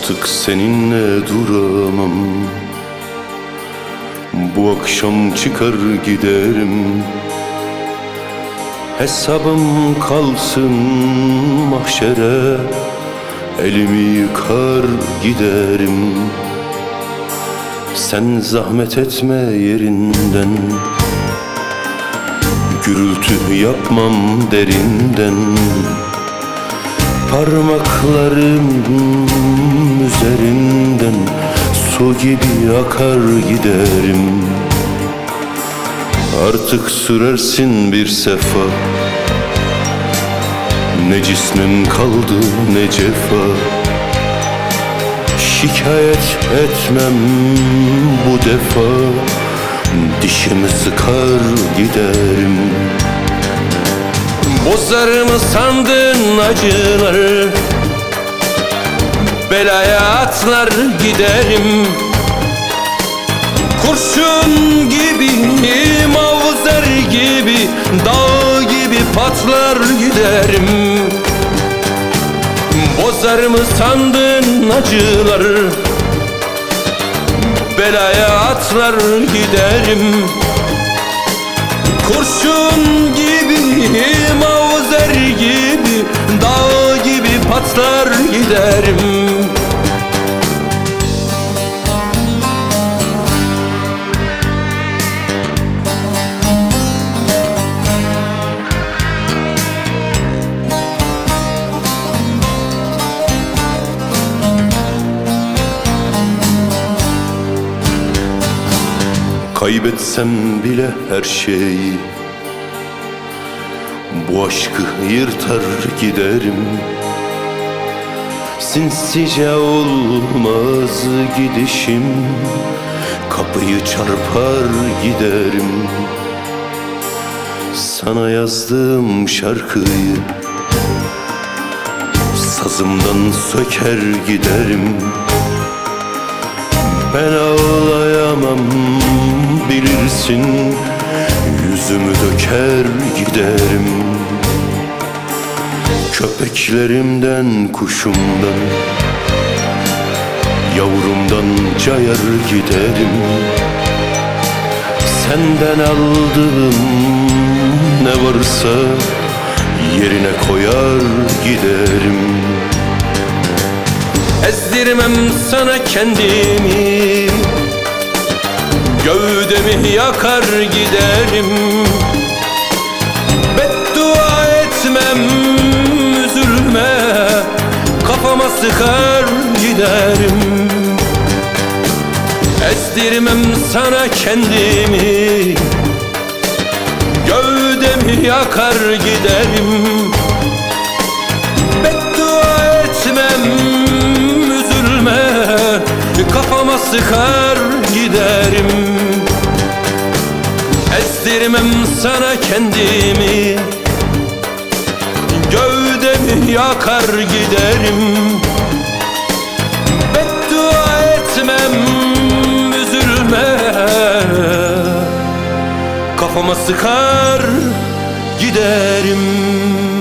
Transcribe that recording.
Artık seninle duramam. Bu akşam çıkar giderim. Hesabım kalsın mahşere, elimi yıkar giderim. Sen zahmet etme yerinden, gürültü yapmam derinden. Parmaklarım üzerinden su gibi akar giderim. Artık sürersin bir sefa, ne cismim kaldı ne cefa. Şikayet etmem bu defa, dişimi sıkar giderim. Bozar mı sandın acıları, belaya atlar giderim. Kurşun gibi, mavzer gibi, dağ gibi patlar giderim. Bozar mı sandın acıları, belaya atlar giderim. Kurşun gibi, mavzer gibi, dağ gibi patlar giderim. Kaybetsem bile her şeyi, bu aşkı yırtar giderim. Sinsice olmaz gidişim, kapıyı çarpar giderim. Sana yazdığım şarkıyı sazımdan söker giderim. Ben ağlayamam bilirsin, yüzümü döker giderim. Köpeklerimden, kuşumdan, yavrumdan cayar giderim. Senden aldığım ne varsa yerine koyar giderim. Ezdirmem sana kendimi, gövdemi yakar giderim. Beddua etmem, üzülme, kafama sıkar giderim. Ezdirmem sana kendimi, gövdemi yakar giderim. Beddua etmem, üzülme, kafama sıkar giderim. Ezdirmem sana kendimi, gövdemi yakar giderim. Beddua etmem, üzülme, kafama sıkar giderim.